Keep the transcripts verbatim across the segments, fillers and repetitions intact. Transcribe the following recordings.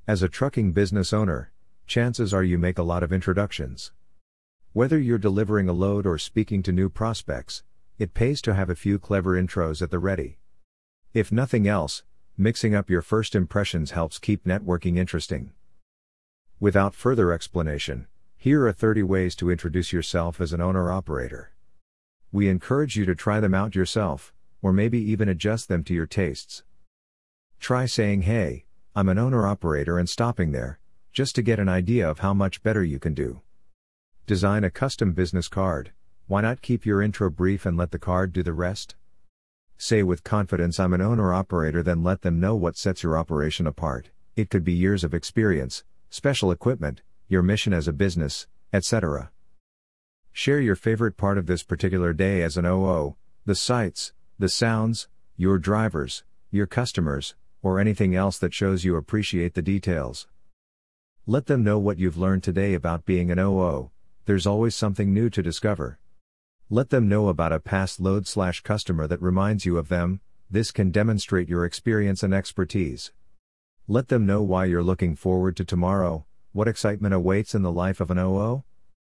As a trucking business owner, chances are you make a lot of introductions. Whether you're delivering a load or speaking to new prospects, it pays to have a few clever intros at the ready. If nothing else, mixing up your first impressions helps keep networking interesting. Without further explanation, here are thirty ways to introduce yourself as an owner-operator. We encourage you to try them out yourself, or maybe even adjust them to your tastes. Try saying, "Hey, I'm an owner-operator," and stopping there, just to get an idea of how much better you can do. Design a custom business card. Why not keep your intro brief and let the card do the rest? Say with confidence, "I'm an owner-operator," then let them know what sets your operation apart. It could be years of experience, special equipment, your mission as a business, et cetera. Share your favorite part of this particular day as an O O, the sights, the sounds, your drivers, your customers, or anything else that shows you appreciate the details. Let them know what you've learned today about being an O O. There's always something new to discover. Let them know about a past load slash customer that reminds you of them. This can demonstrate your experience and expertise. Let them know why you're looking forward to tomorrow. What excitement awaits in the life of an O O?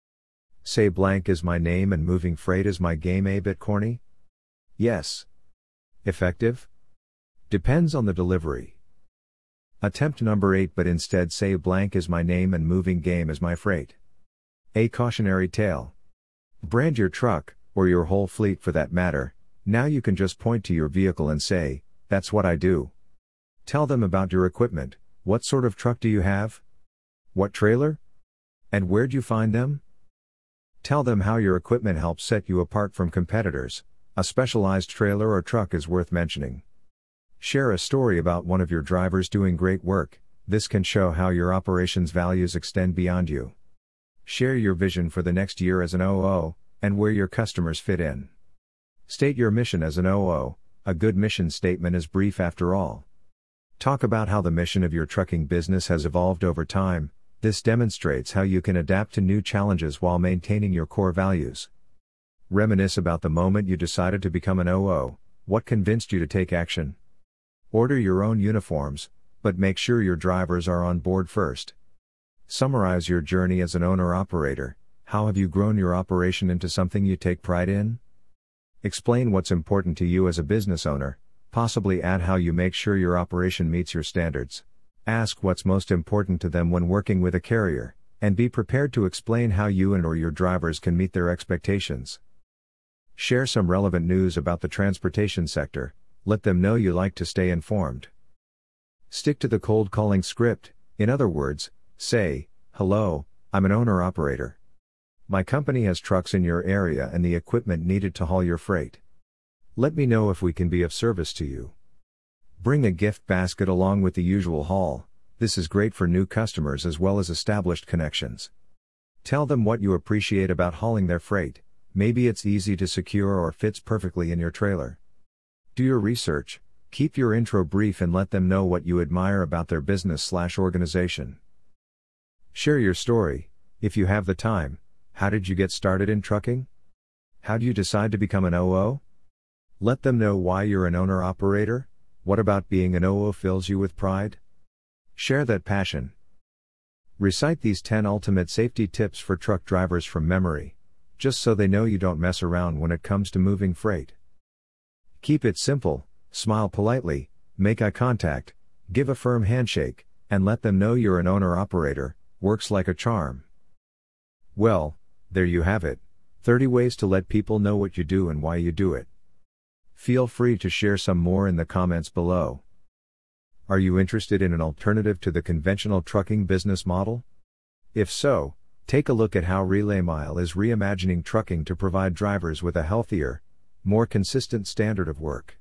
Say blank is my name and moving freight is my game. A bit corny? Yes. Effective? Depends on the delivery. Attempt number eight, but instead say blank is my name and moving game is my freight. A cautionary tale. Brand your truck, or your whole fleet for that matter. Now you can just point to your vehicle and say, "That's what I do." Tell them about your equipment. What sort of truck do you have? What trailer? And where'd you find them? Tell them how your equipment helps set you apart from competitors. A specialized trailer or truck is worth mentioning. Share a story about one of your drivers doing great work. This can show how your operations values extend beyond you. Share your vision for the next year as an O O, and where your customers fit in. State your mission as an O O. A good mission statement is brief after all. Talk about how the mission of your trucking business has evolved over time. This demonstrates how you can adapt to new challenges while maintaining your core values. Reminisce about the moment you decided to become an O O. What convinced you to take action? Order your own uniforms, but make sure your drivers are on board first. Summarize your journey as an owner-operator. How have you grown your operation into something you take pride in? Explain what's important to you as a business owner, possibly add how you make sure your operation meets your standards. Ask what's most important to them when working with a carrier, and be prepared to explain how you and or your drivers can meet their expectations. Share some relevant news about the transportation sector. Let them know you like to stay informed. Stick to the cold calling script. In other words, say, "Hello, I'm an owner-operator. My company has trucks in your area and the equipment needed to haul your freight. Let me know if we can be of service to you." Bring a gift basket along with the usual haul. This is great for new customers as well as established connections. Tell them what you appreciate about hauling their freight. Maybe it's easy to secure or fits perfectly in your trailer. Do your research. Keep your intro brief and let them know what you admire about their business slash organization. Share your story, if you have the time. How did you get started in trucking? How do you decide to become an O O? Let them know why you're an owner-operator. What about being an O O fills you with pride? Share that passion. Recite these ten ultimate safety tips for truck drivers from memory, just so they know you don't mess around when it comes to moving freight. Keep it simple, smile politely, make eye contact, give a firm handshake, and let them know you're an owner-operator. Works like a charm. Well, there you have it. thirty ways to let people know what you do and why you do it. Feel free to share some more in the comments below. Are you interested in an alternative to the conventional trucking business model? If so, take a look at how RelayMile is reimagining trucking to provide drivers with a healthier, more consistent standard of work.